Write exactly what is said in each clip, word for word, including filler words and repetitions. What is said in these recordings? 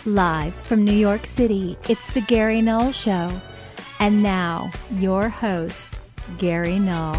Live from New York City, it's the Gary Null Show. And now, your host, Gary Null.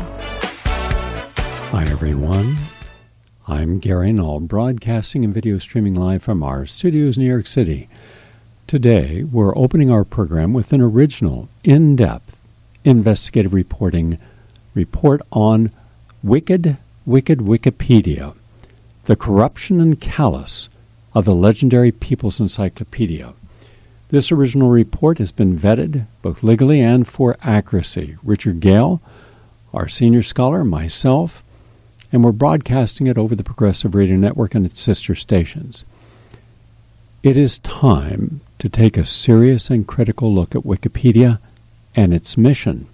Hi, everyone. I'm Gary Null, broadcasting and video streaming live from our studios in New York City. Today, we're opening our program with an original, in-depth, investigative reporting report on Wicked, Wicked Wikipedia, the corruption and callous of the legendary People's Encyclopedia. This original report has been vetted both legally and for accuracy. Richard Gale, our senior scholar, myself, and we're broadcasting it over the Progressive Radio Network and its sister stations. It is time to take a serious and critical look at Wikipedia and its mission.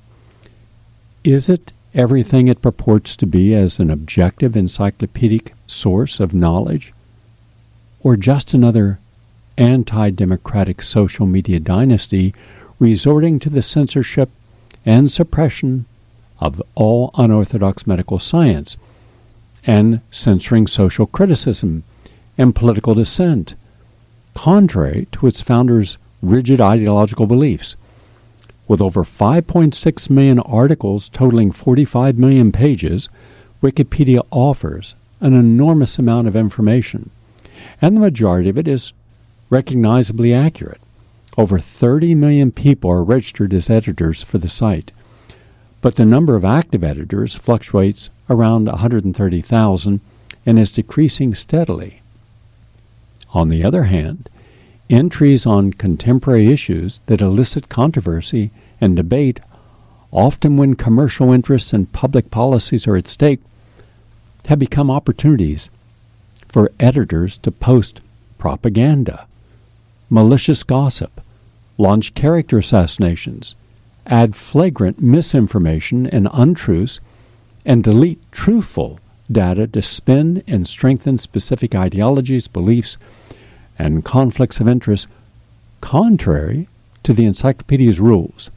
Is it everything it purports to be as an objective encyclopedic source of knowledge, or just another anti-democratic social media dynasty resorting to the censorship and suppression of all unorthodox medical science and censoring social criticism and political dissent, contrary to its founders' rigid ideological beliefs? With over five point six million articles totaling forty-five million pages, Wikipedia offers an enormous amount of information, and the majority of it is recognizably accurate. Over thirty million people are registered as editors for the site, but the number of active editors fluctuates around one hundred thirty thousand and is decreasing steadily. On the other hand, entries on contemporary issues that elicit controversy and debate, often when commercial interests and public policies are at stake, have become opportunities for editors to post propaganda, malicious gossip, launch character assassinations, add flagrant misinformation and untruths, and delete truthful data to spin and strengthen specific ideologies, beliefs, and conflicts of interest contrary to the encyclopedia's rules.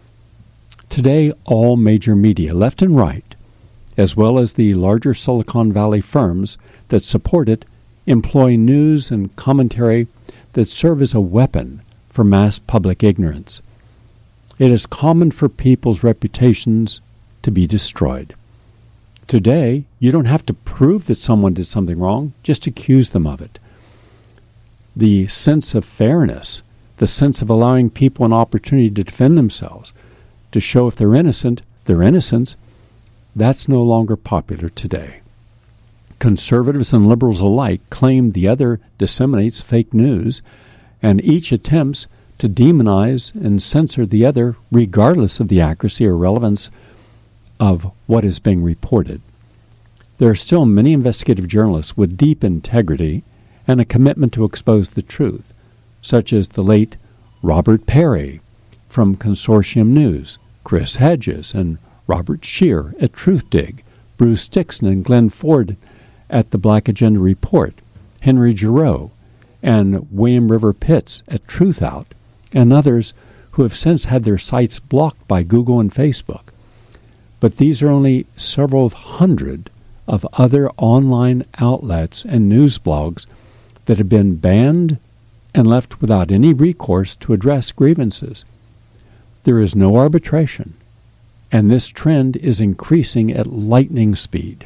Today, all major media, left and right, as well as the larger Silicon Valley firms that support it, employ news and commentary that serve as a weapon for mass public ignorance. It is common for people's reputations to be destroyed. Today, you don't have to prove that someone did something wrong, just accuse them of it. The sense of fairness, the sense of allowing people an opportunity to defend themselves, to show if they're innocent, their innocence, that's no longer popular today. Conservatives and liberals alike claim the other disseminates fake news, and each attempts to demonize and censor the other regardless of the accuracy or relevance of what is being reported. There are still many investigative journalists with deep integrity and a commitment to expose the truth, such as the late Robert Perry from Consortium News, Chris Hedges and Robert Scheer at Truthdig, Bruce Dixon and Glenn Ford at the Black Agenda Report, Henry Giroux and William River Pitts at Truthout, and others who have since had their sites blocked by Google and Facebook. But these are only several hundred of other online outlets and news blogs that have been banned and left without any recourse to address grievances. There is no arbitration, and this trend is increasing at lightning speed.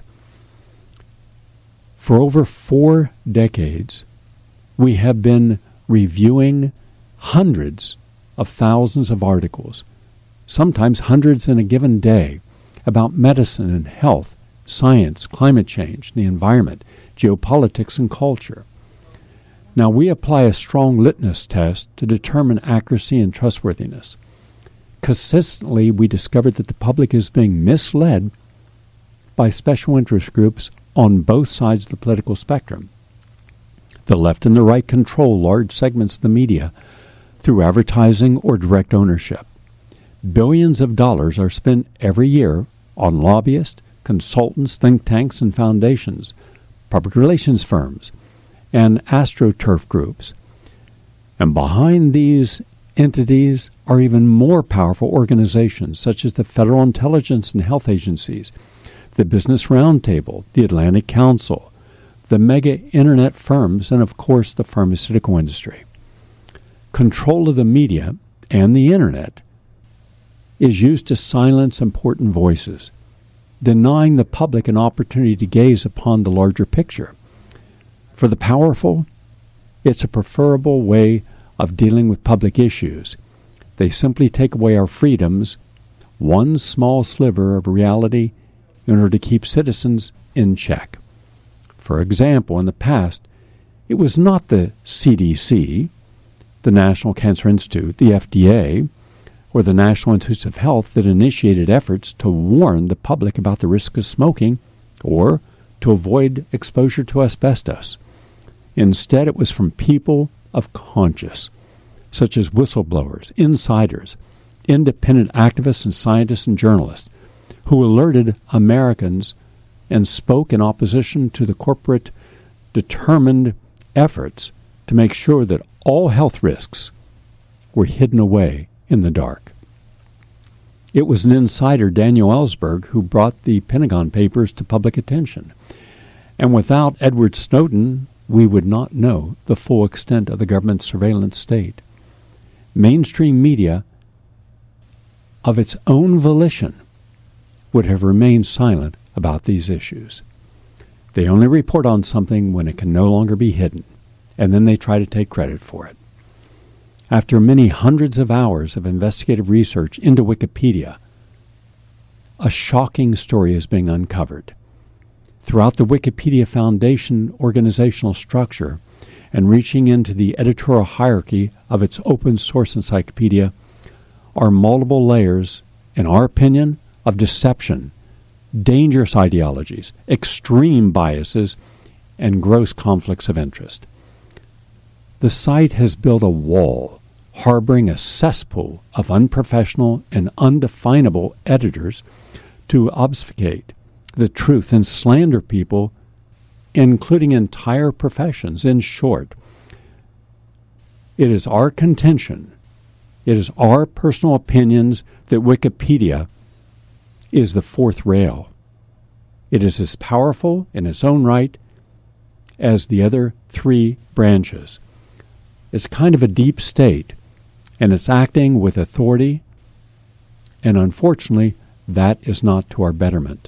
For over four decades, we have been reviewing hundreds of thousands of articles, sometimes hundreds in a given day, about medicine and health, science, climate change, the environment, geopolitics, and culture. Now, we apply a strong litmus test to determine accuracy and trustworthiness. Consistently, we discovered that the public is being misled by special interest groups on both sides of the political spectrum. The left and the right control large segments of the media through advertising or direct ownership. Billions of dollars are spent every year on lobbyists, consultants, think tanks, and foundations, public relations firms, and astroturf groups. And behind these entities are even more powerful organizations such as the Federal Intelligence and Health Agencies, the Business Roundtable, the Atlantic Council, the mega internet firms, and of course the pharmaceutical industry. control of the media and the internet is used to silence important voices, denying the public an opportunity to gaze upon the larger picture. For the powerful, it's a preferable way of dealing with public issues. They simply take away our freedoms, one small sliver of reality, in order to keep citizens in check. For example, in the past, it was not the C D C, the National Cancer Institute, the F D A, or the National Institutes of Health that initiated efforts to warn the public about the risk of smoking or to avoid exposure to asbestos. Instead, it was from people of conscience, such as whistleblowers, insiders, independent activists and scientists and journalists, who alerted Americans and spoke in opposition to the corporate determined efforts to make sure that all health risks were hidden away in the dark. It was an insider, Daniel Ellsberg, who brought the Pentagon Papers to public attention. And without Edward Snowden, we would not know the full extent of the government's surveillance state. Mainstream media, of its own volition, would have remained silent about these issues. They only report on something when it can no longer be hidden, and then they try to take credit for it. After many hundreds of hours of investigative research into Wikipedia, a shocking story is being uncovered. Throughout the Wikipedia Foundation organizational structure and reaching into the editorial hierarchy of its open source encyclopedia are multiple layers, in our opinion, of deception, dangerous ideologies, extreme biases, and gross conflicts of interest. The site has built a wall harboring a cesspool of unprofessional and undefinable editors to obfuscate the truth and slander people, including entire professions. In short, it is our contention, it is our personal opinions that Wikipedia is the fourth rail. It is as powerful in its own right as the other three branches. It's kind of a deep state, and it's acting with authority, and unfortunately, that is not to our betterment.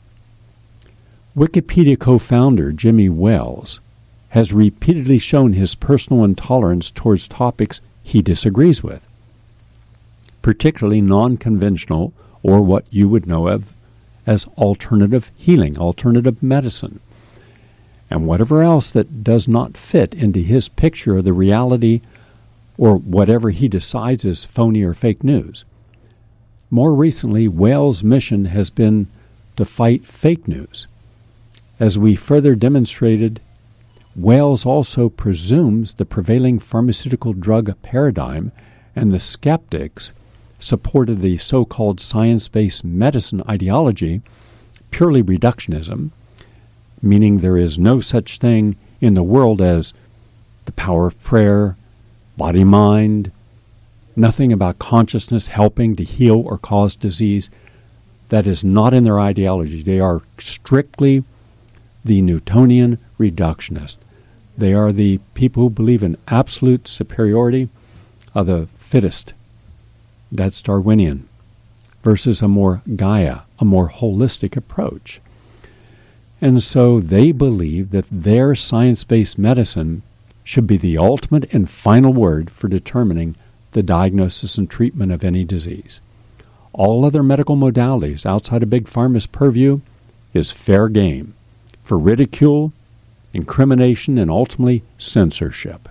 Wikipedia co-founder Jimmy Wales has repeatedly shown his personal intolerance towards topics he disagrees with, particularly non-conventional or what you would know of as alternative healing, alternative medicine, and whatever else that does not fit into his picture of the reality or whatever he decides is phony or fake news. More recently, Wales' mission has been to fight fake news. As we further demonstrated, Wales also presumes the prevailing pharmaceutical drug paradigm and the skeptics supported the so-called science-based medicine ideology, purely reductionism, meaning there is no such thing in the world as the power of prayer, body-mind, nothing about consciousness helping to heal or cause disease. That is not in their ideology. They are strictly the Newtonian reductionist. They are the people who believe in absolute superiority of the fittest. That's Darwinian, versus a more Gaia, a more holistic approach. And so they believe that their science-based medicine should be the ultimate and final word for determining the diagnosis and treatment of any disease. All other medical modalities outside of Big Pharma's purview is fair game for ridicule, incrimination, and ultimately censorship.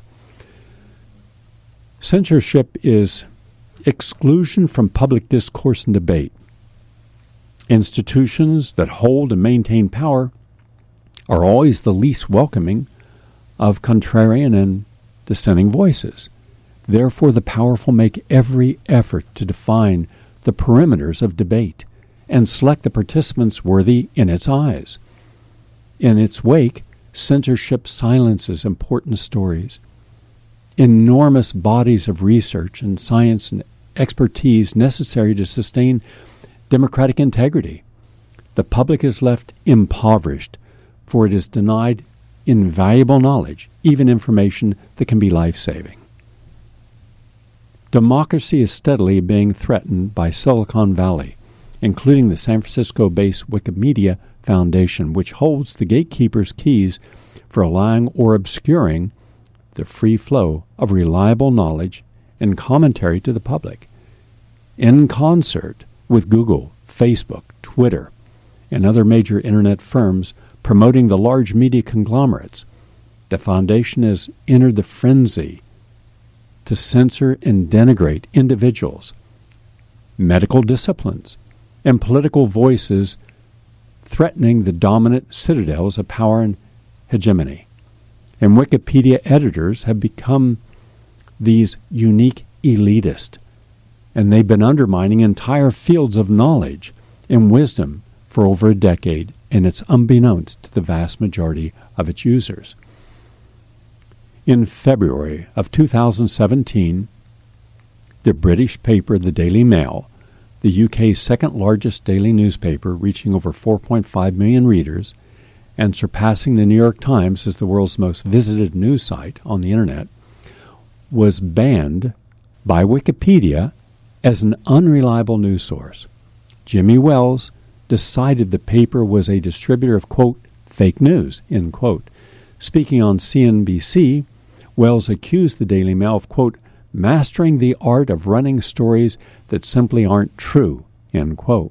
Censorship is exclusion from public discourse and debate. Institutions that hold and maintain power are always the least welcoming of contrarian and dissenting voices. Therefore, the powerful make every effort to define the perimeters of debate and select the participants worthy in its eyes. In its wake, censorship silences important stories. Enormous bodies of research and science and expertise necessary to sustain democratic integrity. The public is left impoverished, for it is denied invaluable knowledge, even information that can be life-saving. democracy is steadily being threatened by Silicon Valley, including the San Francisco-based Wikimedia Foundation, which holds the gatekeeper's keys for allowing or obscuring the free flow of reliable knowledge and commentary to the public. In concert with Google, Facebook, Twitter, and other major internet firms promoting the large media conglomerates, the Foundation has entered the frenzy to censor and denigrate individuals, medical disciplines, and political voices, threatening the dominant citadels of power and hegemony. And Wikipedia editors have become these unique elitists, and they've been undermining entire fields of knowledge and wisdom for over a decade, and it's unbeknownst to the vast majority of its users. In February of two thousand seventeen, the British paper The Daily Mail, the U K's second-largest daily newspaper, reaching over four point five million readers and surpassing the New York Times as the world's most visited news site on the Internet, was banned by Wikipedia as an unreliable news source. Jimmy Wales decided the paper was a distributor of, quote, fake news, end quote. Speaking on C N B C, Wales accused the Daily Mail of, quote, mastering the art of running stories that simply aren't true, end quote.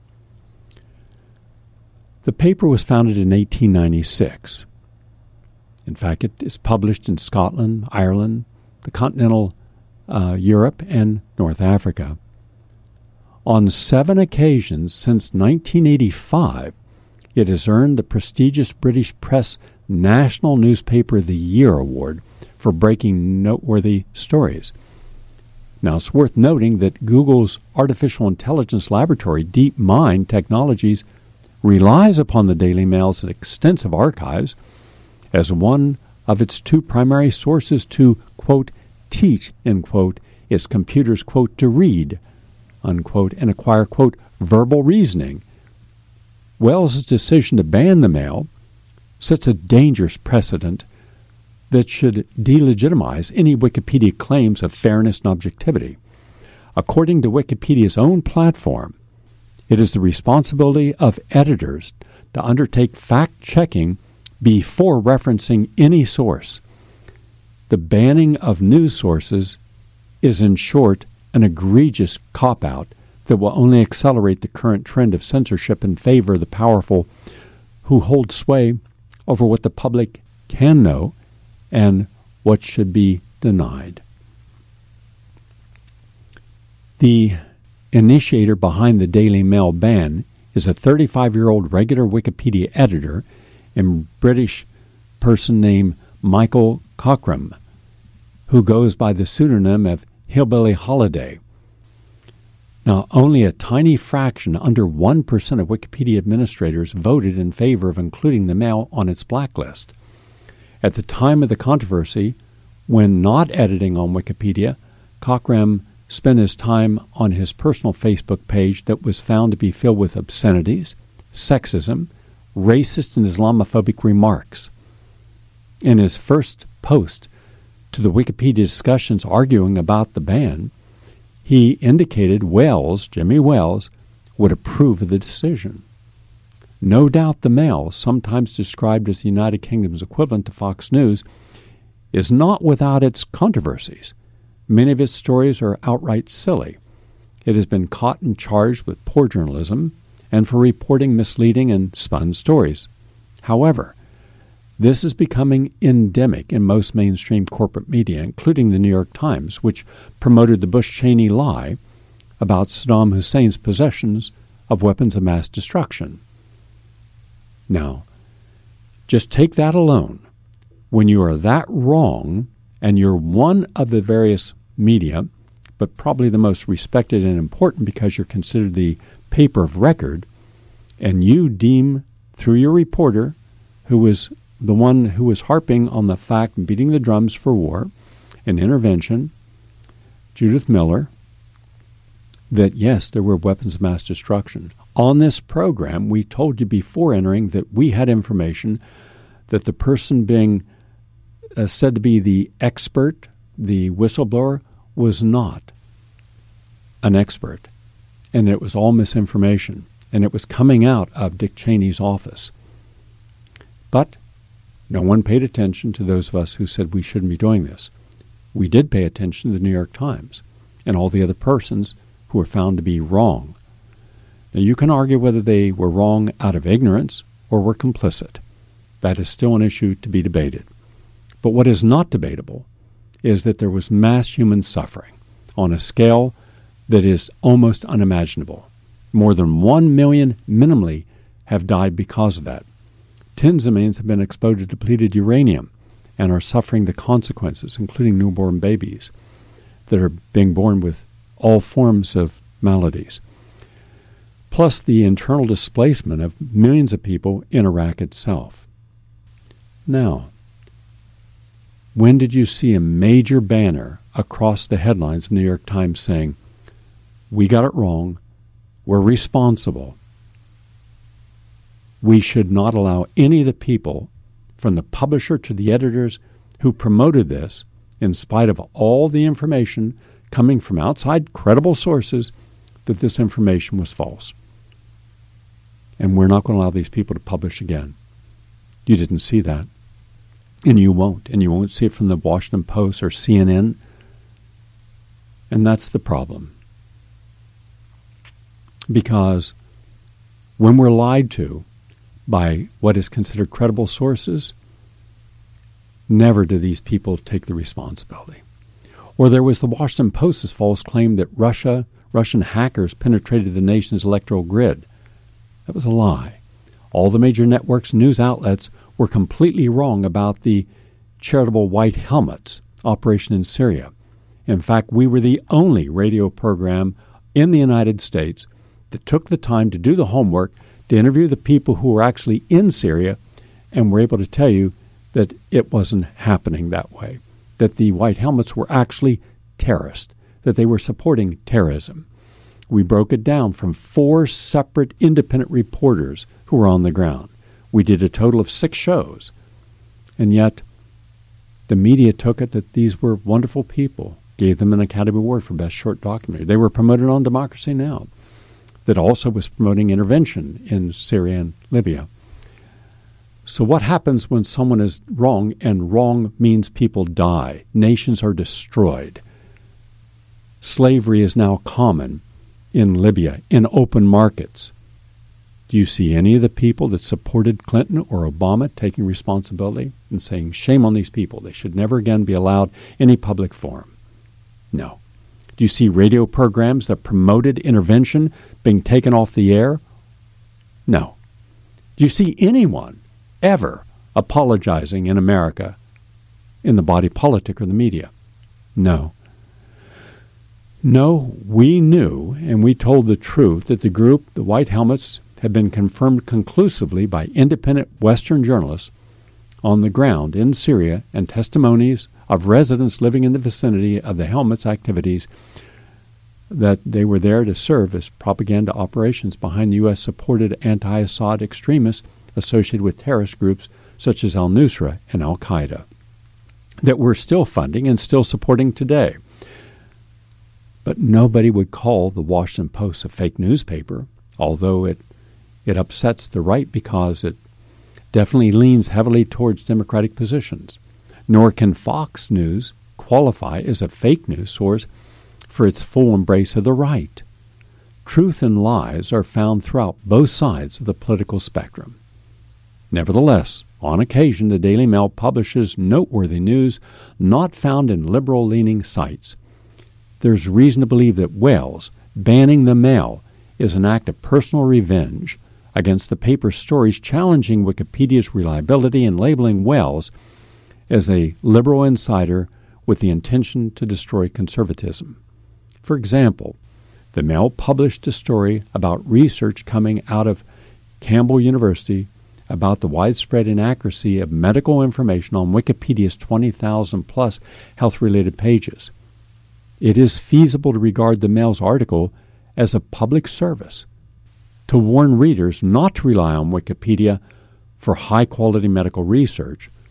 The paper was founded in eighteen ninety-six. In fact, it is published in Scotland, Ireland, the continental uh, Europe, and North Africa. On seven occasions since nineteen eighty-five, it has earned the prestigious British Press National Newspaper of the Year award for breaking noteworthy stories. Now, it's worth noting that Google's artificial intelligence laboratory, DeepMind Technologies, relies upon the Daily Mail's extensive archives as one of its two primary sources to, quote, teach, end quote, its computers, quote, to read, unquote, and acquire, quote, verbal reasoning. Wales' decision to ban the Mail sets a dangerous precedent that should delegitimize any Wikipedia claims of fairness and objectivity. According to Wikipedia's own platform, it is the responsibility of editors to undertake fact-checking before referencing any source. The banning of news sources is, in short, an egregious cop-out that will only accelerate the current trend of censorship in favor of the powerful who hold sway over what the public can know and what should be denied. The initiator behind the Daily Mail ban is a thirty-five-year-old regular Wikipedia editor and British person named Michael Cockram, who goes by the pseudonym of Hillbilly Holiday. Now, only a tiny fraction, under one percent of Wikipedia administrators, voted in favor of including the Mail on its blacklist. At the time of the controversy, when not editing on Wikipedia, Cockram spent his time on his personal Facebook page that was found to be filled with obscenities, sexism, racist and Islamophobic remarks. In his first post to the Wikipedia discussions arguing about the ban, he indicated Wales, Jimmy Wales, would approve of the decision. No doubt the Mail, sometimes described as the United Kingdom's equivalent to Fox News, is not without its controversies. Many of its stories are outright silly. It has been caught and charged with poor journalism and for reporting misleading and spun stories. However, this is becoming endemic in most mainstream corporate media, including the New York Times, which promoted the Bush-Cheney lie about Saddam Hussein's possessions of weapons of mass destruction. Now, just take that alone. When you are that wrong, and you're one of the various media, but probably the most respected and important because you're considered the paper of record, and you deem through your reporter, who was the one who was harping on the fact and beating the drums for war and intervention, Judith Miller, that yes, there were weapons of mass destruction. On this program, we told you before entering that we had information that the person being uh, said to be the expert, the whistleblower, was not an expert, and it was all misinformation, and it was coming out of Dick Cheney's office. But no one paid attention to those of us who said we shouldn't be doing this. We did pay attention to the New York Times and all the other persons who were found to be wrong. Now, you can argue whether they were wrong out of ignorance or were complicit. That is still an issue to be debated. But what is not debatable is that there was mass human suffering on a scale that is almost unimaginable. More than one million minimally have died because of that. Tens of millions have been exposed to depleted uranium and are suffering the consequences, including newborn babies that are being born with all forms of maladies. Plus the internal displacement of millions of people in Iraq itself. Now, when did you see a major banner across the headlines in the New York Times saying, "We got it wrong, we're responsible, we should not allow any of the people, from the publisher to the editors, who promoted this, in spite of all the information coming from outside credible sources, that this information was false. And we're not going to allow these people to publish again." You didn't see that. And you won't. And you won't see it from the Washington Post or C N N. And that's the problem. Because when we're lied to by what is considered credible sources, never do these people take the responsibility. Or there was the Washington Post's false claim that Russia, Russian hackers penetrated the nation's electoral grid. That was a lie. All the major networks, news outlets were completely wrong about the charitable White Helmets operation in Syria. In fact, we were the only radio program in the United States that took the time to do the homework, to interview the people who were actually in Syria, and were able to tell you that it wasn't happening that way, that the White Helmets were actually terrorists, that they were supporting terrorism. We broke it down from four separate independent reporters who were on the ground. We did a total of six shows, and yet the media took it that these were wonderful people, gave them an Academy Award for Best Short Documentary. They were promoted on Democracy Now!, that also was promoting intervention in Syria and Libya. So what happens when someone is wrong, and wrong means people die, nations are destroyed? Slavery is now common in Libya, in open markets. Do you see any of the people that supported Clinton or Obama taking responsibility and saying, shame on these people, they should never again be allowed any public forum? No. Do you see radio programs that promoted intervention being taken off the air? No. Do you see anyone ever apologizing in America in the body politic or the media? No. No, we knew, and we told the truth, that the group, the White Helmets, had been confirmed conclusively by independent Western journalists on the ground in Syria, and testimonies of residents living in the vicinity of the Helmets' activities, that they were there to serve as propaganda operations behind the U S-supported anti-Assad extremists associated with terrorist groups such as al-Nusra and al-Qaeda, that we're still funding and still supporting today. But nobody would call the Washington Post a fake newspaper, although it it upsets the right because it definitely leans heavily towards Democratic positions. Nor can Fox News qualify as a fake news source for its full embrace of the right. Truth and lies are found throughout both sides of the political spectrum. Nevertheless, on occasion, the Daily Mail publishes noteworthy news not found in liberal-leaning sites. There's reason to believe that Wales banning the Mail is an act of personal revenge against the paper's stories challenging Wikipedia's reliability and labeling Wales as a liberal insider with the intention to destroy conservatism. For example, the Mail published a story about research coming out of Campbell University about the widespread inaccuracy of medical information on Wikipedia's twenty thousand plus health-related pages. It is feasible to regard the Mail's article as a public service to warn readers not to rely on Wikipedia for high-quality medical research,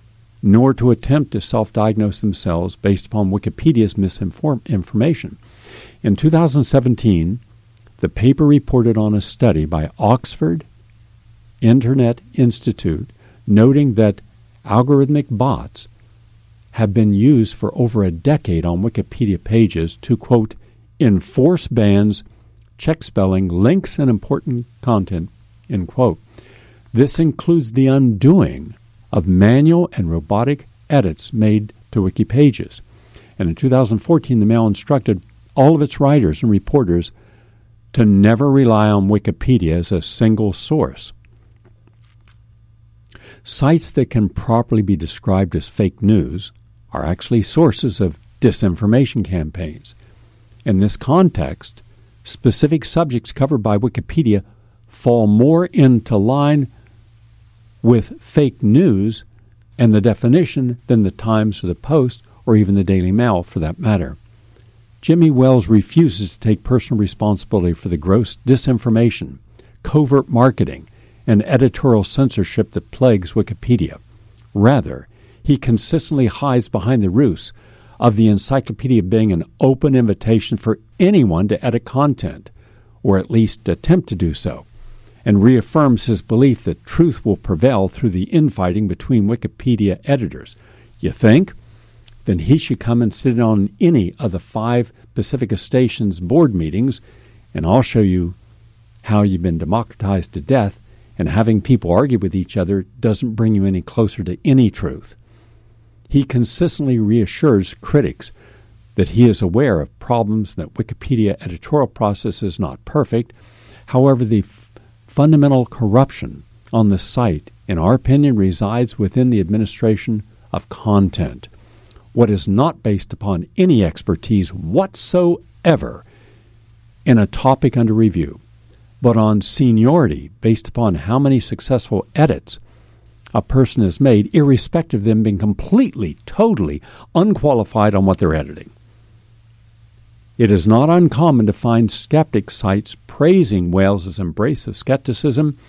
nor to attempt to self-diagnose themselves based upon Wikipedia's misinformation. In two thousand seventeen, the paper reported on a study by Oxford Internet Institute noting that algorithmic bots have been used for over a decade on Wikipedia pages to, quote, enforce bans, check spelling, links, and important content, end quote. This includes the undoing of manual and robotic edits made to wiki pages. And in two thousand fourteen, the Mail instructed all of its writers and reporters to never rely on Wikipedia as a single source. Sites that can properly be described as fake news are actually sources of disinformation campaigns. In this context, specific subjects covered by Wikipedia fall more into line with fake news and the definition than the Times or the Post or even the Daily Mail for that matter. Jimmy Wales refuses to take personal responsibility for the gross disinformation, covert marketing, and editorial censorship that plagues Wikipedia. Rather, he consistently hides behind the ruse of the encyclopedia being an open invitation for anyone to edit content, or at least attempt to do so, and reaffirms his belief that truth will prevail through the infighting between Wikipedia editors. You think? Then he should come and sit on any of the five Pacifica Stations board meetings, and I'll show you how you've been democratized to death, and having people argue with each other doesn't bring you any closer to any truth. He consistently reassures critics that he is aware of problems, that Wikipedia editorial process is not perfect. However, the f- fundamental corruption on the site, in our opinion, resides within the administration of content. What is not based upon any expertise whatsoever in a topic under review, but on seniority based upon how many successful edits a person has made, irrespective of them being completely, totally unqualified on what they're editing. It is not uncommon to find skeptic sites praising Wales's embrace of skepticism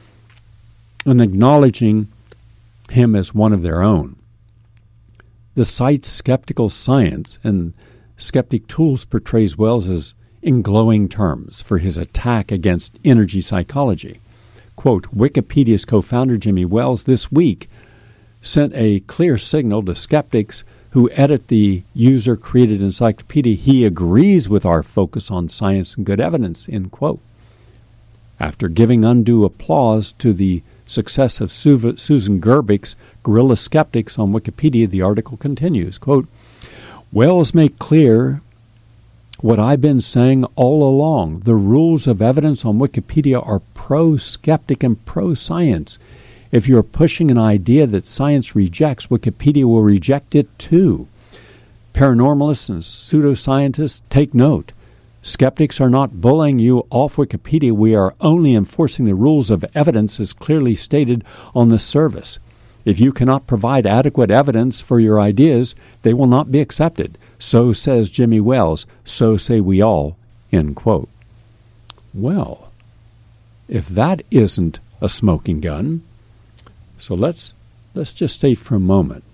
and acknowledging him as one of their own. The site's Skeptical Science and Skeptic Tools portrays Wales as in glowing terms for his attack against energy psychology. Quote, Wikipedia's co-founder Jimmy Wales this week sent a clear signal to skeptics who edit the user-created encyclopedia. He agrees with our focus on science and good evidence, end quote. After giving undue applause to the success of Su- Susan Gerbich's Guerrilla Skeptics on Wikipedia, the article continues, quote, Wales made clear what I've been saying all along. The rules of evidence on Wikipedia are pro-skeptic and pro-science. If you're pushing an idea that science rejects, Wikipedia will reject it too. Paranormalists and pseudoscientists, take note. Skeptics are not bullying you off Wikipedia. We are only enforcing the rules of evidence as clearly stated on the service. If you cannot provide adequate evidence for your ideas, they will not be accepted. So says Jimmy Wales. So say we all, end quote. Well, if that isn't a smoking gun, so let's let's just state for a moment.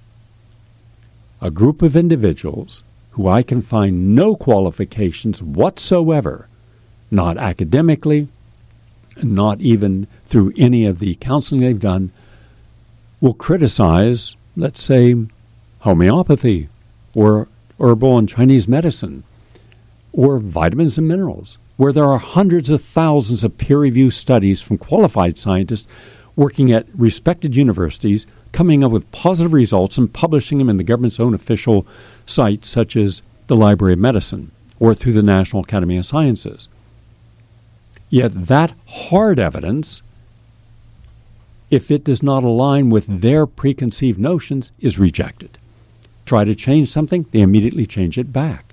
A group of individuals who I can find no qualifications whatsoever, not academically, not even through any of the counseling they've done, will criticize, let's say, homeopathy or herbal and Chinese medicine or vitamins and minerals, where there are hundreds of thousands of peer-reviewed studies from qualified scientists working at respected universities, coming up with positive results and publishing them in the government's own official sites, such as the Library of Medicine or through the National Academy of Sciences. Yet that hard evidence, if it does not align with their preconceived notions, is rejected. Try to change something, they immediately change it back.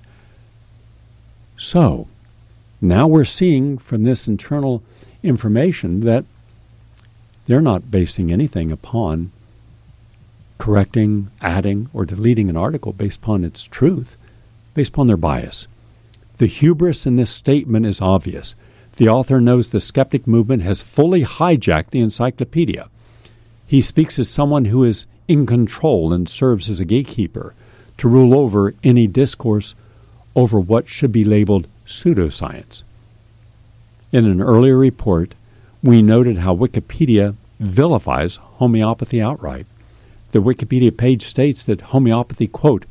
So, now we're seeing from this internal information that they're not basing anything upon correcting, adding, or deleting an article based upon its truth, based upon their bias. The hubris in this statement is obvious. The author knows the skeptic movement has fully hijacked the encyclopedia. He speaks as someone who is in control and serves as a gatekeeper to rule over any discourse over what should be labeled pseudoscience. In an earlier report, we noted how Wikipedia vilifies homeopathy outright. The Wikipedia page states that homeopathy, quote,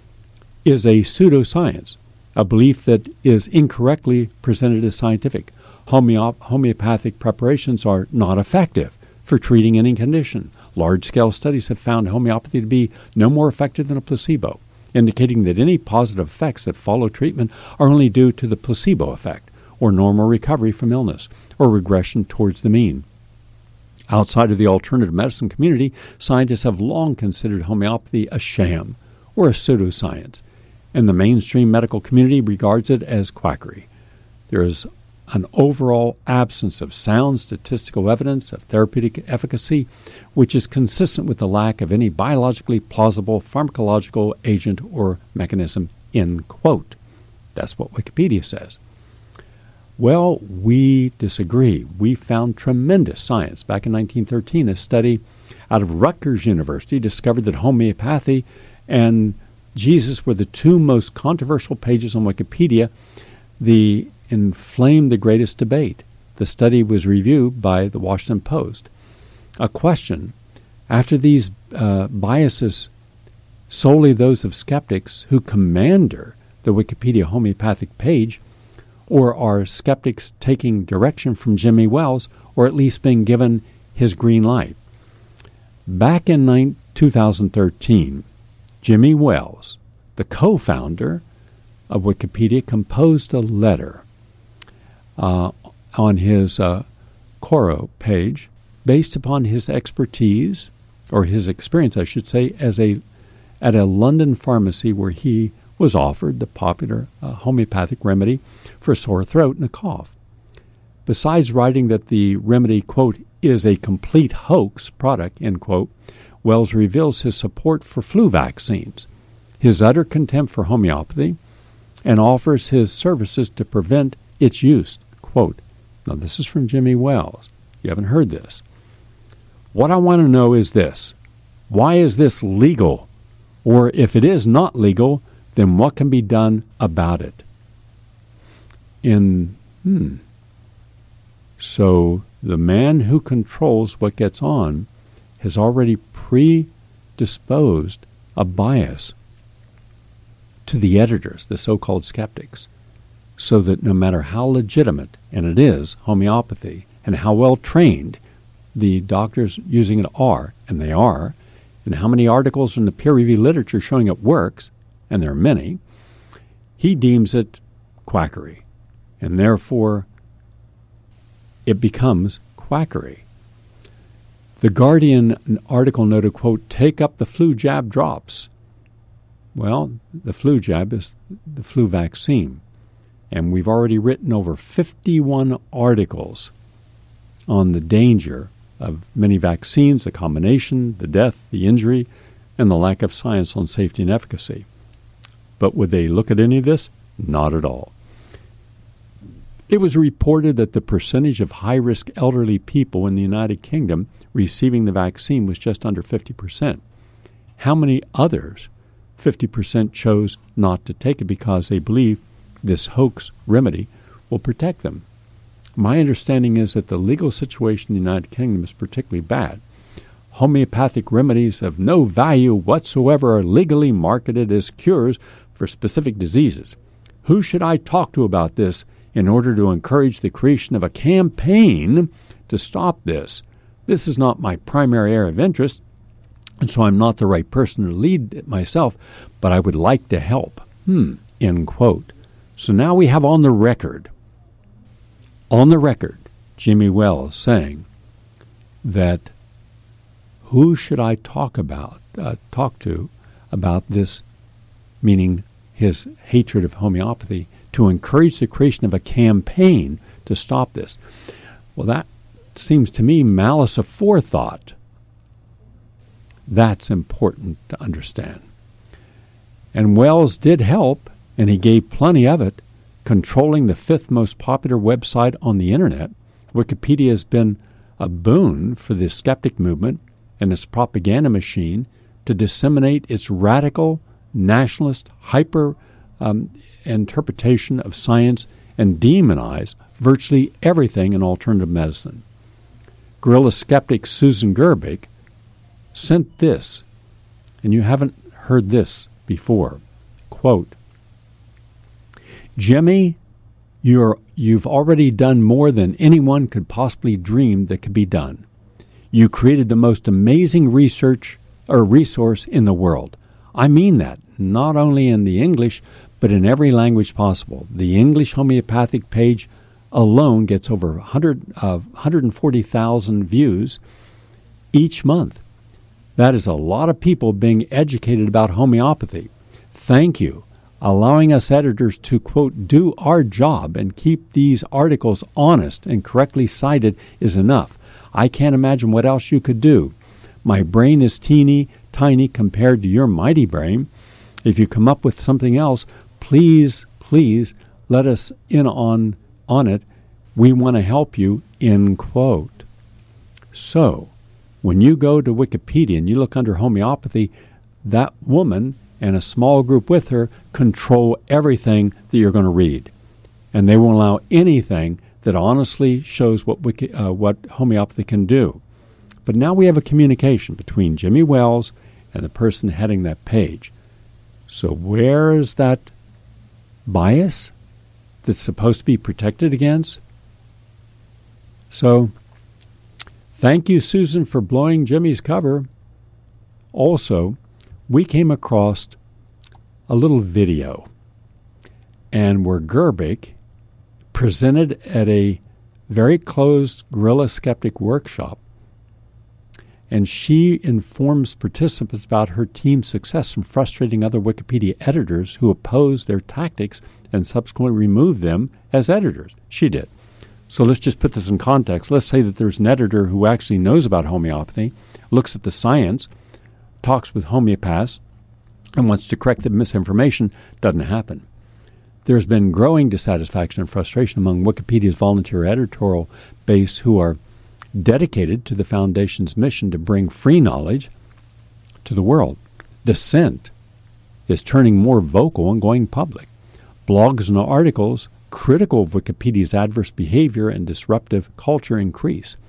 is a pseudoscience, a belief that is incorrectly presented as scientific. Homeop- homeopathic preparations are not effective for treating any condition. Large-scale studies have found homeopathy to be no more effective than a placebo, indicating that any positive effects that follow treatment are only due to the placebo effect, or normal recovery from illness, or regression towards the mean. Outside of the alternative medicine community, scientists have long considered homeopathy a sham or a pseudoscience, and the mainstream medical community regards it as quackery. There is an overall absence of sound statistical evidence of therapeutic efficacy, which is consistent with the lack of any biologically plausible pharmacological agent or mechanism, end quote. That's what Wikipedia says. Well, we disagree. We found tremendous science. Back in nineteen thirteen, a study out of Rutgers University discovered that homeopathy and Jesus were the two most controversial pages on Wikipedia. The inflamed the greatest debate. The study was reviewed by the Washington Post. A question: after these uh, biases, solely those of skeptics who commander the Wikipedia homeopathic page, or are skeptics taking direction from Jimmy Wells, or at least being given his green light? Back in two thousand thirteen, Jimmy Wells, the co-founder of Wikipedia, composed a letter uh, on his uh, Quora page based upon his expertise, or his experience, I should say, as a at a London pharmacy where he was offered the popular uh, homeopathic remedy for sore throat and a cough. Besides writing that the remedy, quote, is a complete hoax product, end quote, Wells reveals his support for flu vaccines, his utter contempt for homeopathy, and offers his services to prevent its use, quote. Now, this is from Jimmy Wells. You haven't heard this. What I want to know is this: why is this legal? Or if it is not legal, then what can be done about it? In, hmm. So the man who controls what gets on has already predisposed a bias to the editors, the so-called skeptics, so that no matter how legitimate, and it is, homeopathy, and how well trained the doctors using it are, and they are, and how many articles in the peer-reviewed literature showing it works, and there are many, he deems it quackery, and therefore it becomes quackery. The Guardian article noted, quote, take up the flu jab drops. Well, the flu jab is the flu vaccine, and we've already written over fifty-one articles on the danger of many vaccines, the combination, the death, the injury, and the lack of science on safety and efficacy. But would they look at any of this? Not at all. It was reported that the percentage of high-risk elderly people in the United Kingdom receiving the vaccine was just under fifty percent. How many others, fifty percent, chose not to take it because they believe this hoax remedy will protect them? My understanding is that the legal situation in the United Kingdom is particularly bad. Homeopathic remedies of no value whatsoever are legally marketed as cures for specific diseases. Who should I talk to about this in order to encourage the creation of a campaign to stop this? This is not my primary area of interest, and so I'm not the right person to lead it myself, but I would like to help. Hmm, end quote. So now we have on the record, on the record, Jimmy Wells saying that who should I talk about, uh, talk to about this, meaning his hatred of homeopathy, to encourage the creation of a campaign to stop this. Well, that seems to me malice aforethought. That's important to understand. And Wells did help, and he gave plenty of it, controlling the fifth most popular website on the internet. Wikipedia has been a boon for the skeptic movement and its propaganda machine to disseminate its radical, nationalist, hyper um, interpretation of science and demonize virtually everything in alternative medicine. Guerrilla skeptic Susan Gerbic sent this, and you haven't heard this before. Quote, Jimmy, you're, you've already done more than anyone could possibly dream that could be done. You created the most amazing research or resource in the world. I mean that, not only in the English, but in every language possible. The English homeopathic page alone gets over one hundred, uh, one hundred forty thousand views each month. That is a lot of people being educated about homeopathy. Thank you. Allowing us editors to, quote, do our job and keep these articles honest and correctly cited is enough. I can't imagine what else you could do. My brain is teeny tiny compared to your mighty brain. If you come up with something else, please, please let us in on, on it. We want to help you, end quote. So, when you go to Wikipedia and you look under homeopathy, that woman and a small group with her control everything that you're going to read. And they won't allow anything that honestly shows what Wiki, uh, what homeopathy can do. But now we have a communication between Jimmy Wales and the person heading that page. So where is that bias that's supposed to be protected against? So thank you, Susan, for blowing Jimmy's cover. Also, we came across a little video, and where Gerbic presented at a very closed Guerrilla Skeptic workshop, and she informs participants about her team's success in frustrating other Wikipedia editors who opposed their tactics and subsequently removed them as editors. She did. So let's just put this in context. Let's say that there's an editor who actually knows about homeopathy, looks at the science, talks with homeopaths, and wants to correct the misinformation. Doesn't happen. There's been growing dissatisfaction and frustration among Wikipedia's volunteer editorial base who are dedicated to the Foundation's mission to bring free knowledge to the world. Dissent is turning more vocal and going public. Blogs and articles critical of Wikipedia's adverse behavior and disruptive culture increase.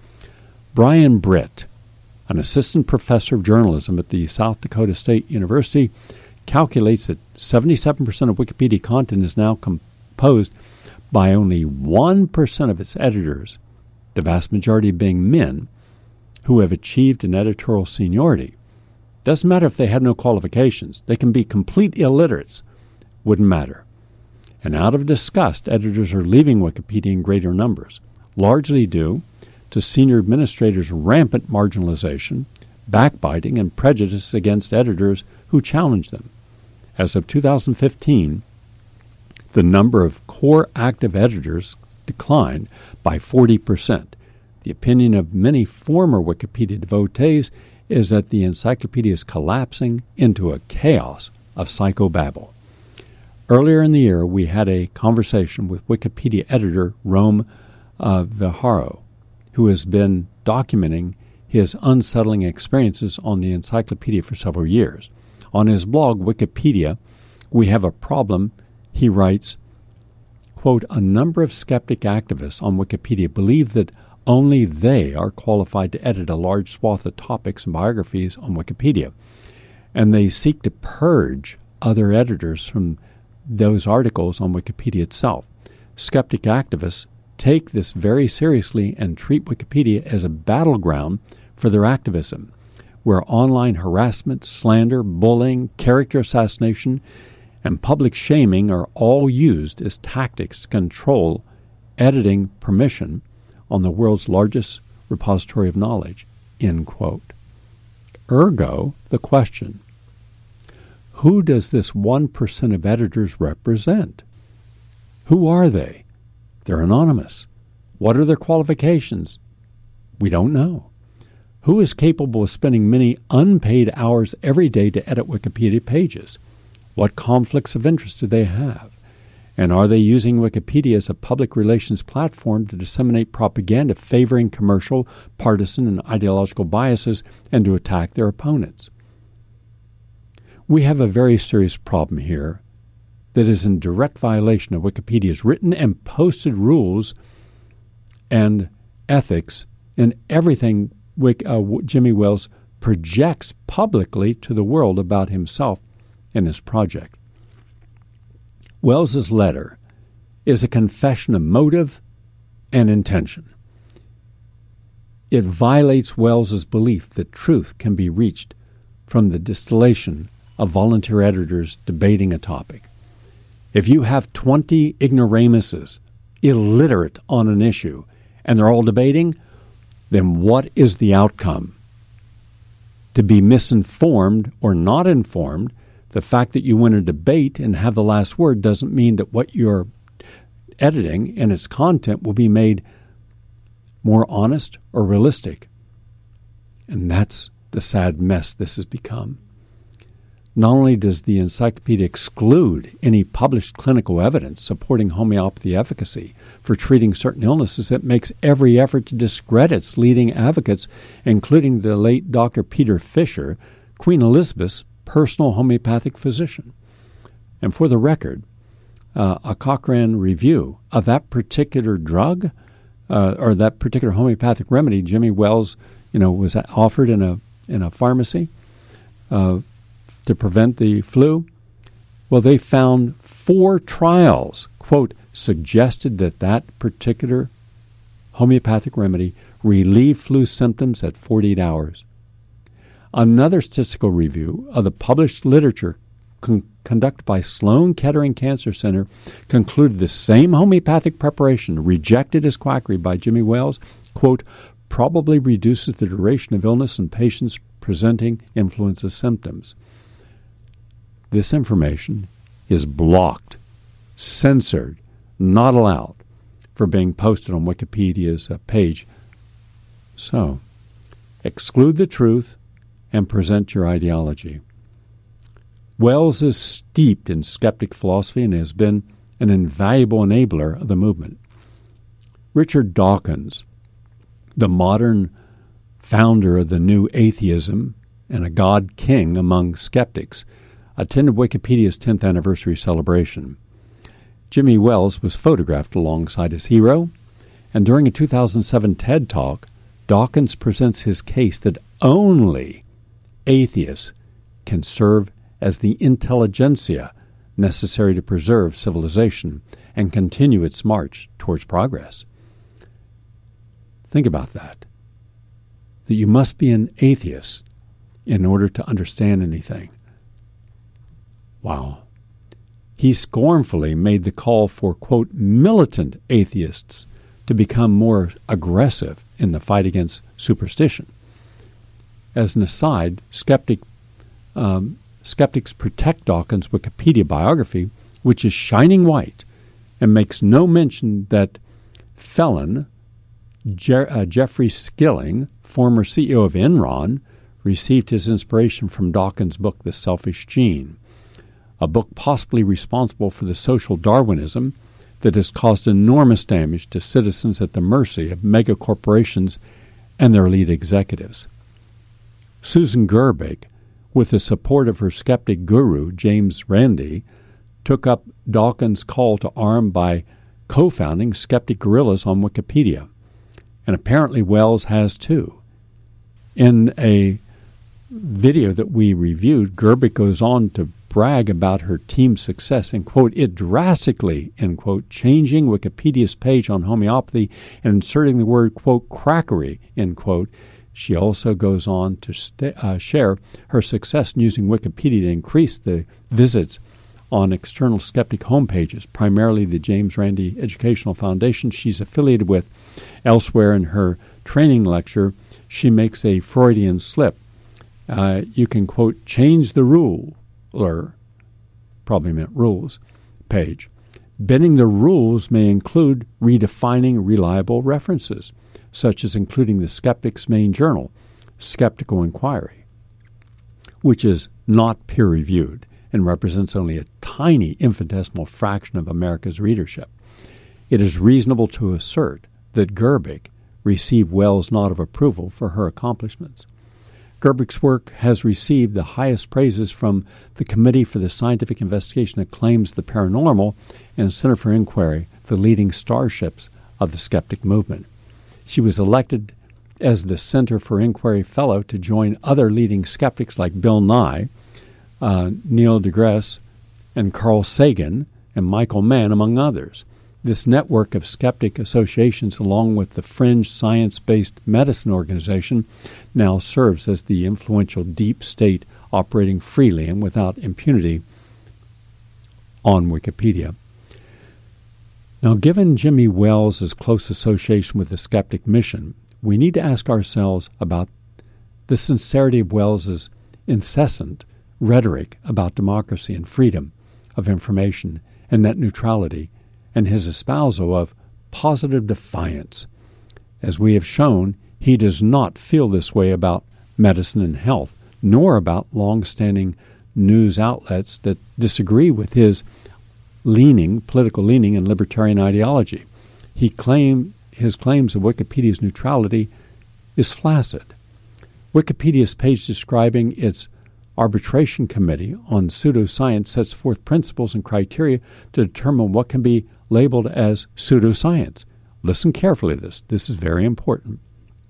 Brian Britt, an assistant professor of journalism at the South Dakota State University, calculates that seventy-seven percent of Wikipedia content is now composed by only one percent of its editors, the vast majority being men who have achieved an editorial seniority. Doesn't matter if they had no qualifications. They can be complete illiterates. Wouldn't matter. And out of disgust, editors are leaving Wikipedia in greater numbers, largely due to senior administrators' rampant marginalization, backbiting, and prejudice against editors who challenge them. As of two thousand fifteen, the number of core active editors declined by forty percent. The opinion of many former Wikipedia devotees is that the encyclopedia is collapsing into a chaos of psychobabble. Earlier in the year, we had a conversation with Wikipedia editor Rome uh, Viharo, who has been documenting his unsettling experiences on the encyclopedia for several years. On his blog, Wikipedia, we have a problem, he writes, quote, a number of skeptic activists on Wikipedia believe that only they are qualified to edit a large swath of topics and biographies on Wikipedia, and they seek to purge other editors from those articles on Wikipedia itself. Skeptic activists take this very seriously and treat Wikipedia as a battleground for their activism, where online harassment, slander, bullying, character assassination, and public shaming are all used as tactics to control editing permission on the world's largest repository of knowledge, end quote. Ergo, the question, who does this one percent of editors represent? Who are they? They're anonymous. What are their qualifications? We don't know. Who is capable of spending many unpaid hours every day to edit Wikipedia pages? What conflicts of interest do they have? And are they using Wikipedia as a public relations platform to disseminate propaganda favoring commercial, partisan, and ideological biases and to attack their opponents? We have a very serious problem here that is in direct violation of Wikipedia's written and posted rules and ethics and everything uh, Jimmy Wales projects publicly to the world about himself and his project. Wells's letter is a confession of motive and intention. It violates Wells's belief that truth can be reached from the distillation of volunteer editors debating a topic. If you have twenty ignoramuses, illiterate on an issue, and they're all debating, then what is the outcome? To be misinformed or not informed, the fact that you win a debate and have the last word doesn't mean that what you're editing and its content will be made more honest or realistic. And that's the sad mess this has become. Not only does the encyclopedia exclude any published clinical evidence supporting homeopathy efficacy for treating certain illnesses, it makes every effort to discredit its leading advocates, including the late Doctor Peter Fisher, Queen Elizabeth's personal homeopathic physician. And for the record, uh, a Cochrane review of that particular drug uh, or that particular homeopathic remedy, Jimmy Wales, you know, was offered in a in a pharmacy uh, to prevent the flu. Well, they found four trials, quote, suggested that that particular homeopathic remedy relieved flu symptoms at forty-eight hours. Another statistical review of the published literature con- conducted by Sloan Kettering Cancer Center concluded the same homeopathic preparation rejected as quackery by Jimmy Wales, quote, probably reduces the duration of illness in patients presenting influenza symptoms. This information is blocked, censored, not allowed for being posted on Wikipedia's uh, page. So, exclude the truth and present your ideology. Wales is steeped in skeptic philosophy and has been an invaluable enabler of the movement. Richard Dawkins, the modern founder of the new atheism and a god king among skeptics, attended Wikipedia's tenth anniversary celebration. Jimmy Wales was photographed alongside his hero, and during a two thousand seven TED Talk, Dawkins presents his case that only atheists can serve as the intelligentsia necessary to preserve civilization and continue its march towards progress. Think about that. That you must be an atheist in order to understand anything. Wow. He scornfully made the call for, quote, militant atheists to become more aggressive in the fight against superstition. As an aside, skeptic, um, skeptics protect Dawkins' Wikipedia biography, which is shining white and makes no mention that felon Je- uh, Jeffrey Skilling, former C E O of Enron, received his inspiration from Dawkins' book, The Selfish Gene, a book possibly responsible for the social Darwinism that has caused enormous damage to citizens at the mercy of megacorporations and their lead executives. Susan Gerbic, with the support of her skeptic guru, James Randi, took up Dawkins' call to arm by co-founding Skeptic Guerrillas on Wikipedia. And apparently Wales has too. In a video that we reviewed, Gerbic goes on to brag about her team's success and, quote, it drastically, end quote, changing Wikipedia's page on homeopathy and inserting the word, quote, crackery, end quote. She also goes on to st- uh, share her success in using Wikipedia to increase the visits on external skeptic homepages, primarily the James Randi Educational Foundation she's affiliated with. Elsewhere in her training lecture, she makes a Freudian slip. Uh, you can, quote, change the rule, or probably meant rules, page. Bending the rules may include redefining reliable references, such as including the skeptic's main journal, Skeptical Inquiry, which is not peer-reviewed and represents only a tiny infinitesimal fraction of America's readership. It is reasonable to assert that Gerbig received Wells' nod of approval for her accomplishments. Gerbig's work has received the highest praises from the Committee for the Scientific Investigation of Claims of the Paranormal and Center for Inquiry, the leading starships of the skeptic movement. She was elected as the Center for Inquiry Fellow to join other leading skeptics like Bill Nye, uh, Neil deGrasse, and Carl Sagan, and Michael Mann, among others. This network of skeptic associations, along with the fringe science-based medicine organization, now serves as the influential deep state operating freely and without impunity on Wikipedia. Now, given Jimmy Wells' close association with the skeptic mission, we need to ask ourselves about the sincerity of Wells' incessant rhetoric about democracy and freedom of information and net neutrality, and his espousal of positive defiance. As we have shown, he does not feel this way about medicine and health, nor about long-standing news outlets that disagree with his leaning, political leaning, and libertarian ideology. He claim his claims of Wikipedia's neutrality is flaccid. Wikipedia's page describing its arbitration committee on pseudoscience sets forth principles and criteria to determine what can be labeled as pseudoscience. Listen carefully to this. This is very important.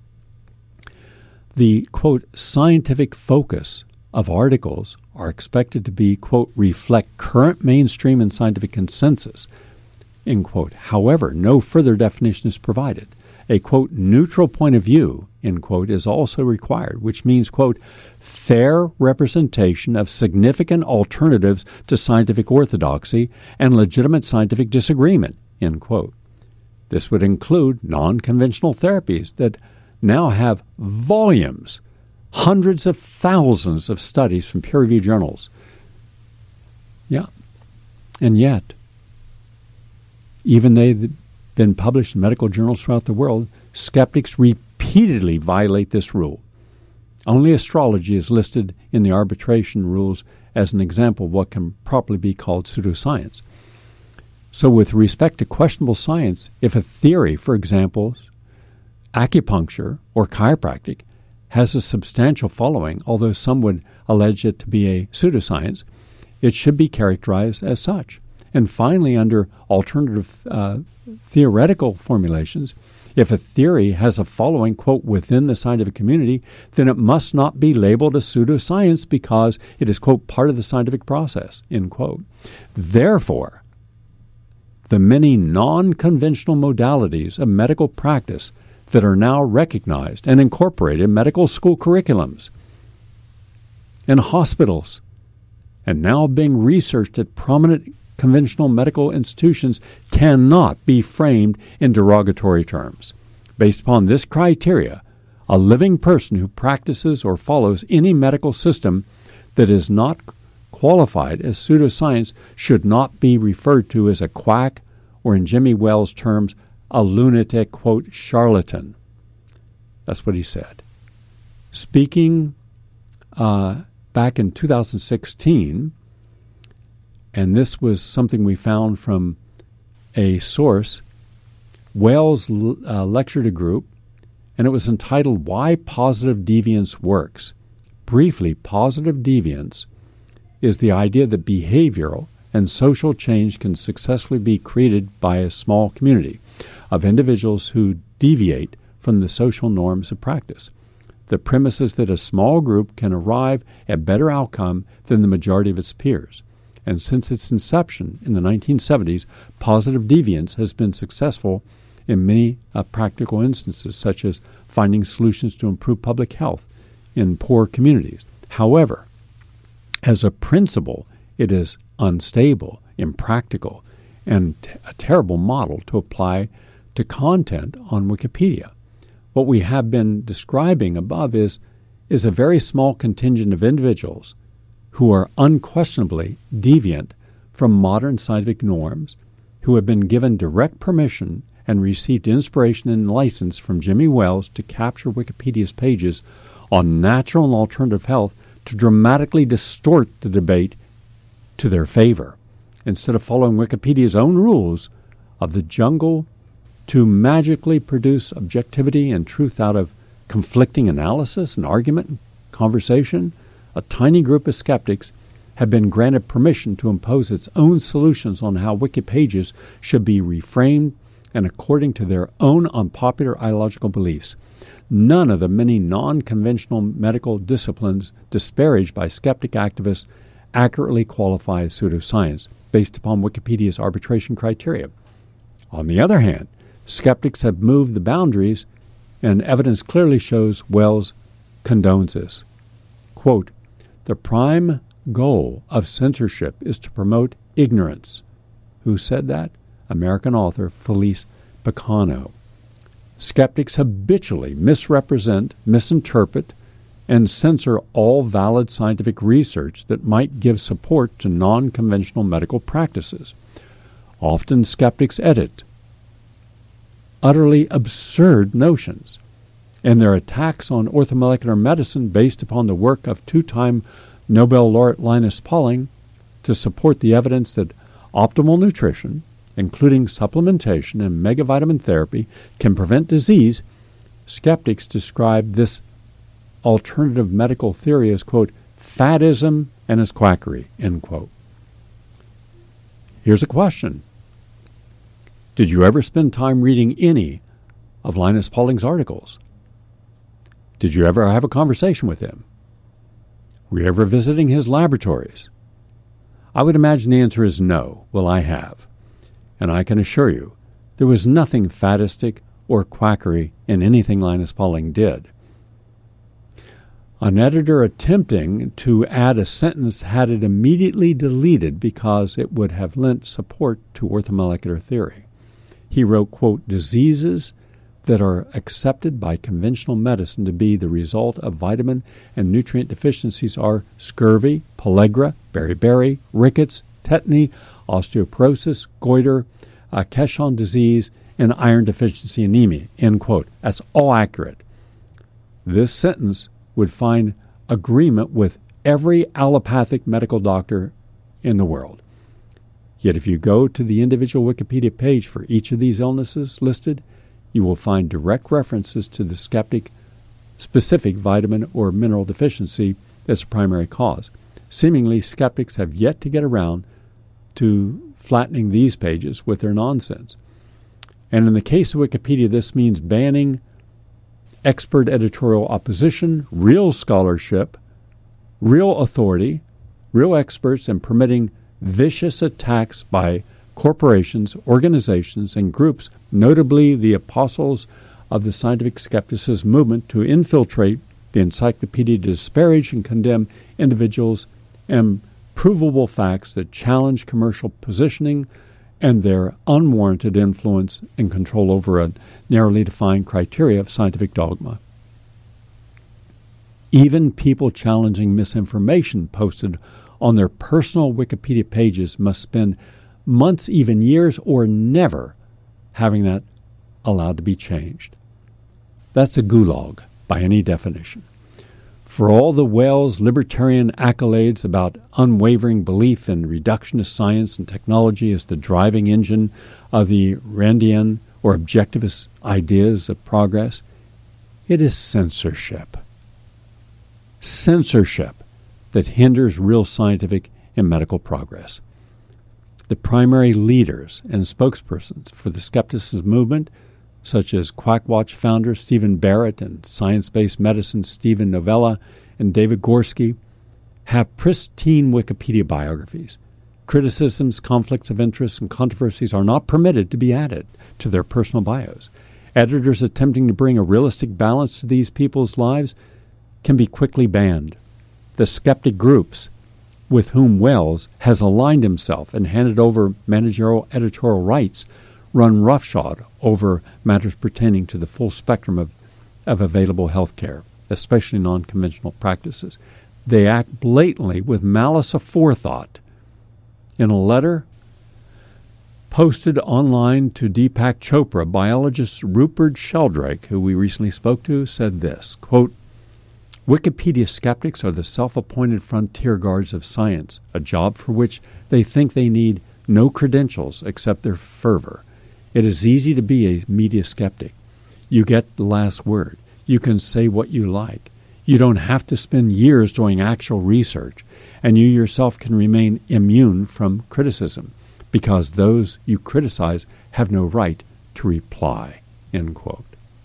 The, quote, scientific focus of articles are expected to be, quote, reflect current mainstream and scientific consensus, end quote. However, no further definition is provided. A, quote, neutral point of view, end quote, is also required, which means, quote, fair representation of significant alternatives to scientific orthodoxy and legitimate scientific disagreement, end quote. This would include non-conventional therapies that now have volumes, hundreds of thousands of studies from peer-reviewed journals. Yeah. And yet, even they've been published in medical journals throughout the world, skeptics repeatedly violate this rule. Only astrology is listed in the arbitration rules as an example of what can properly be called pseudoscience. So with respect to questionable science, if a theory, for example, acupuncture or chiropractic, has a substantial following, although some would allege it to be a pseudoscience, it should be characterized as such. And finally, under alternative uh, theoretical formulations, if a theory has a following, quote, within the scientific community, then it must not be labeled a pseudoscience because it is, quote, part of the scientific process, end quote. Therefore, the many non-conventional modalities of medical practice that are now recognized and incorporated in medical school curriculums and hospitals and now being researched at prominent conventional medical institutions cannot be framed in derogatory terms. Based upon this criteria, a living person who practices or follows any medical system that is not qualified as pseudoscience should not be referred to as a quack or, in Jimmy Wells' terms, a lunatic, quote, charlatan. That's what he said. Speaking uh, back in two thousand sixteen, and this was something we found from a source, Wells uh, lectured a group, and it was entitled Why Positive Deviance Works. Briefly, positive deviance is the idea that behavioral and social change can successfully be created by a small community of individuals who deviate from the social norms of practice. The premise is that a small group can arrive at better outcome than the majority of its peers. And since its inception in the nineteen seventies, positive deviance has been successful in many uh, practical instances, such as finding solutions to improve public health in poor communities. However, as a principle, it is unstable, impractical, and t- a terrible model to apply to content on Wikipedia. What we have been describing above is, is a very small contingent of individuals who are unquestionably deviant from modern scientific norms, who have been given direct permission and received inspiration and license from Jimmy Wells to capture Wikipedia's pages on natural and alternative health to dramatically distort the debate to their favor, instead of following Wikipedia's own rules of the jungle to magically produce objectivity and truth out of conflicting analysis and argument and conversation. A tiny group of skeptics have been granted permission to impose its own solutions on how wiki pages should be reframed and according to their own unpopular ideological beliefs. None of the many non-conventional medical disciplines disparaged by skeptic activists accurately qualify as pseudoscience based upon Wikipedia's arbitration criteria. On the other hand, skeptics have moved the boundaries, and evidence clearly shows Wells condones this. Quote, "The prime goal of censorship is to promote ignorance." Who said that? American author Felice Picano. Skeptics habitually misrepresent, misinterpret, and censor all valid scientific research that might give support to non-conventional medical practices. Often skeptics edit utterly absurd notions, and their attacks on orthomolecular medicine based upon the work of two-time Nobel laureate Linus Pauling to support the evidence that optimal nutrition, including supplementation and megavitamin therapy, can prevent disease. Skeptics describe this alternative medical theory as, quote, "faddism and as quackery," end quote. Here's a question. Did you ever spend time reading any of Linus Pauling's articles? Did you ever have a conversation with him? Were you ever visiting his laboratories? I would imagine the answer is no. Well, I have. And I can assure you, there was nothing faddistic or quackery in anything Linus Pauling did. An editor attempting to add a sentence had it immediately deleted because it would have lent support to orthomolecular theory. He wrote, quote, "Diseases that are accepted by conventional medicine to be the result of vitamin and nutrient deficiencies are scurvy, pellagra, beriberi, rickets, tetany, osteoporosis, goiter, uh, Cachon disease, and iron deficiency anemia," end quote. That's all accurate. This sentence would find agreement with every allopathic medical doctor in the world. Yet if you go to the individual Wikipedia page for each of these illnesses listed, you will find direct references to the skeptic specific vitamin or mineral deficiency as a primary cause. Seemingly, skeptics have yet to get around to flattening these pages with their nonsense. And in the case of Wikipedia, this means banning expert editorial opposition, real scholarship, real authority, real experts, and permitting vicious attacks by corporations, organizations, and groups, notably the apostles of the scientific skepticism movement, to infiltrate the encyclopedia to disparage and condemn individuals and provable facts that challenge commercial positioning and their unwarranted influence and control over a narrowly defined criteria of scientific dogma. Even people challenging misinformation posted on their personal Wikipedia pages must spend months, even years, or never having that allowed to be changed. That's a gulag by any definition. For all the Wells libertarian accolades about unwavering belief in reductionist science and technology as the driving engine of the Randian or objectivist ideas of progress, it is censorship. Censorship that hinders real scientific and medical progress. The primary leaders and spokespersons for the skepticism movement, such as Quackwatch founder Stephen Barrett and science-based medicine Stephen Novella and David Gorski, have pristine Wikipedia biographies. Criticisms, conflicts of interest, and controversies are not permitted to be added to their personal bios. Editors attempting to bring a realistic balance to these people's lives can be quickly banned. The skeptic groups with whom Wells has aligned himself and handed over managerial editorial rights run roughshod over matters pertaining to the full spectrum of, of available health care, especially non-conventional practices. They act blatantly with malice aforethought. In a letter posted online to Deepak Chopra, biologist Rupert Sheldrake, who we recently spoke to, said this, quote, Wikipedia skeptics are the self-appointed frontier guards of science, a job for which they think they need no credentials except their fervor. It is easy to be a media skeptic. You get the last word. You can say what you like. You don't have to spend years doing actual research, and you yourself can remain immune from criticism, because those you criticize have no right to reply." End quote.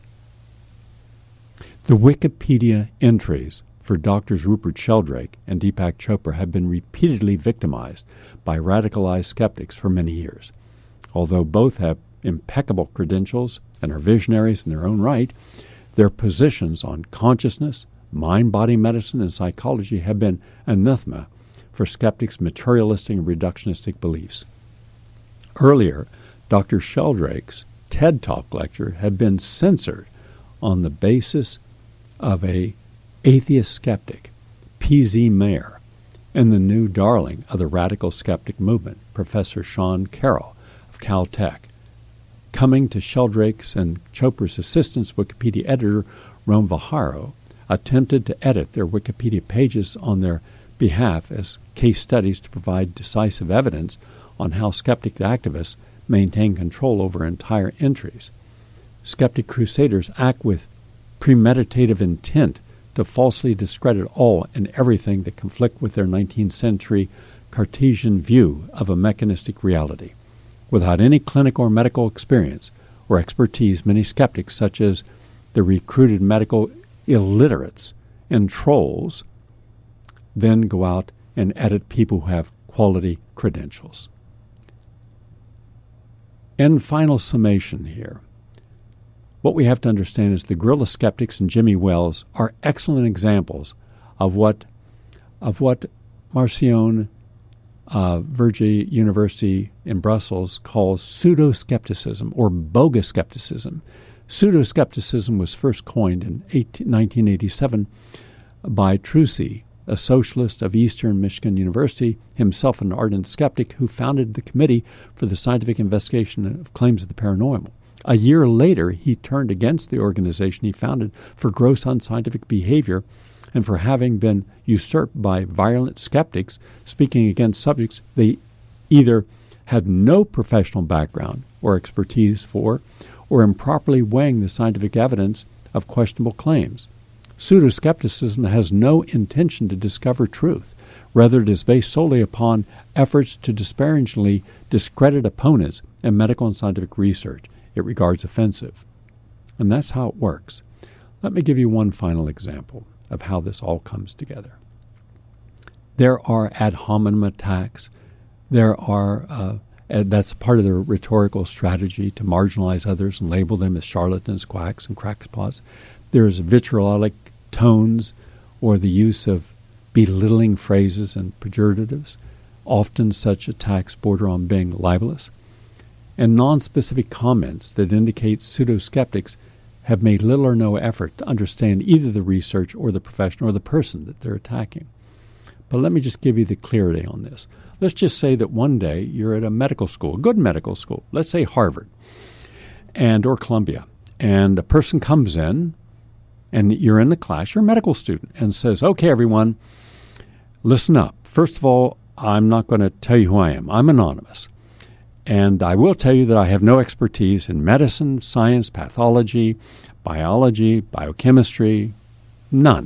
The Wikipedia entries for Doctors Rupert Sheldrake and Deepak Chopra have been repeatedly victimized by radicalized skeptics for many years. Although both have impeccable credentials and are visionaries in their own right, their positions on consciousness, mind-body medicine, and psychology have been anathema for skeptics' materialistic and reductionistic beliefs. Earlier, Doctor Sheldrake's TED Talk lecture had been censored on the basis of a atheist skeptic, P Z Mayer, and the new darling of the radical skeptic movement, Professor Sean Carroll of Caltech. Coming to Sheldrake's and Chopra's assistance, Wikipedia editor Ron Vajaro attempted to edit their Wikipedia pages on their behalf as case studies to provide decisive evidence on how skeptic activists maintain control over entire entries. Skeptic crusaders act with premeditative intent to falsely discredit all and everything that conflict with their nineteenth century Cartesian view of a mechanistic reality. Without any clinical or medical experience or expertise, many skeptics, such as the recruited medical illiterates and trolls, then go out and edit people who have quality credentials. In final summation here, what we have to understand is the guerrilla skeptics and Jimmy Wells are excellent examples of what of what Marcion uh, Vergy University in Brussels calls pseudo-skepticism or bogus skepticism. Pseudo-skepticism was first coined in nineteen eighty-seven by Trucy, a socialist of Eastern Michigan University, himself an ardent skeptic who founded the Committee for the Scientific Investigation of Claims of the Paranormal. A year later, he turned against the organization he founded for gross unscientific behavior and for having been usurped by virulent skeptics speaking against subjects they either had no professional background or expertise for, or improperly weighing the scientific evidence of questionable claims. Pseudo-skepticism has no intention to discover truth. Rather, it is based solely upon efforts to disparagingly discredit opponents in medical and scientific research it regards offensive. And that's how it works. Let me give you one final example of how this all comes together. There are ad hominem attacks. There are, uh, that's part of their rhetorical strategy to marginalize others and label them as charlatans, quacks, and crackpots. There's vitriolic tones or the use of belittling phrases and pejoratives. Often such attacks border on being libelous. And nonspecific comments that indicate pseudo-skeptics have made little or no effort to understand either the research or the profession or the person that they're attacking. But let me just give you the clarity on this. Let's just say that one day you're at a medical school, a good medical school, let's say Harvard and or Columbia, and a person comes in and you're in the class, you're a medical student, and says, "Okay, everyone, listen up. First of all, I'm not going to tell you who I am. I'm anonymous. And I will tell you that I have no expertise in medicine, science, pathology, biology, biochemistry, none.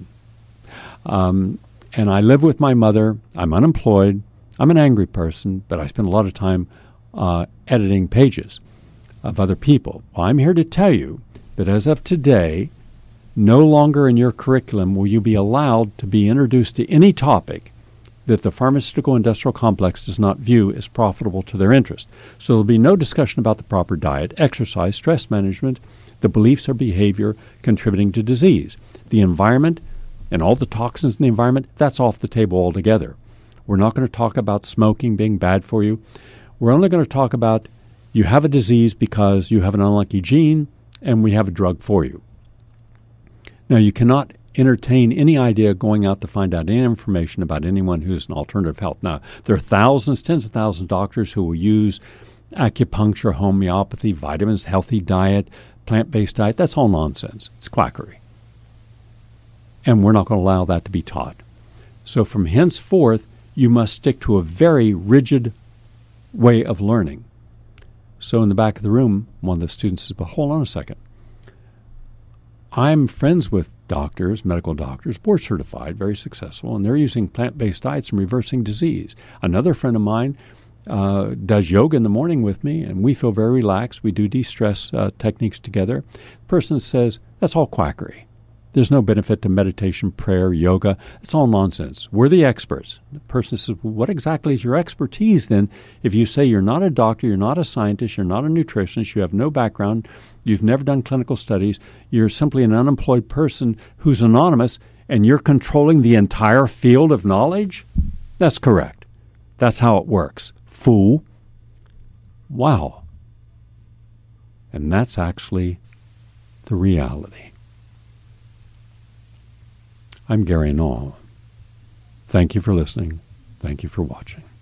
Um, and I live with my mother. I'm unemployed. I'm an angry person, but I spend a lot of time uh, editing pages of other people. Well, I'm here to tell you that as of today, no longer in your curriculum will you be allowed to be introduced to any topic that the pharmaceutical industrial complex does not view as profitable to their interest. So there will be no discussion about the proper diet, exercise, stress management, the beliefs or behavior contributing to disease. The environment and all the toxins in the environment, that's off the table altogether. We're not going to talk about smoking being bad for you. We're only going to talk about you have a disease because you have an unlucky gene and we have a drug for you. Now, you cannot entertain any idea going out to find out any information about anyone who's an alternative health. Now, there are thousands, tens of thousands of doctors who will use acupuncture, homeopathy, vitamins, healthy diet, plant-based diet. That's all nonsense. It's quackery. and we're not going to allow that to be taught. So from henceforth, you must stick to a very rigid way of learning. So in the back of the room, one of the students says, but hold on a second. I'm friends with doctors, medical doctors, board certified, very successful, and they're using plant-based diets and reversing disease. Another friend of mine uh, does yoga in the morning with me, and we feel very relaxed. We do de-stress uh, techniques together. The person says, that's all quackery. There's no benefit to meditation, prayer, yoga. It's all nonsense. We're the experts. The person says, well, what exactly is your expertise then if you say you're not a doctor, you're not a scientist, you're not a nutritionist, you have no background, you've never done clinical studies, you're simply an unemployed person who's anonymous, and you're controlling the entire field of knowledge? That's correct. That's how it works. Fool. Wow. And that's actually the reality. I'm Gary Null. Thank you for listening. Thank you for watching.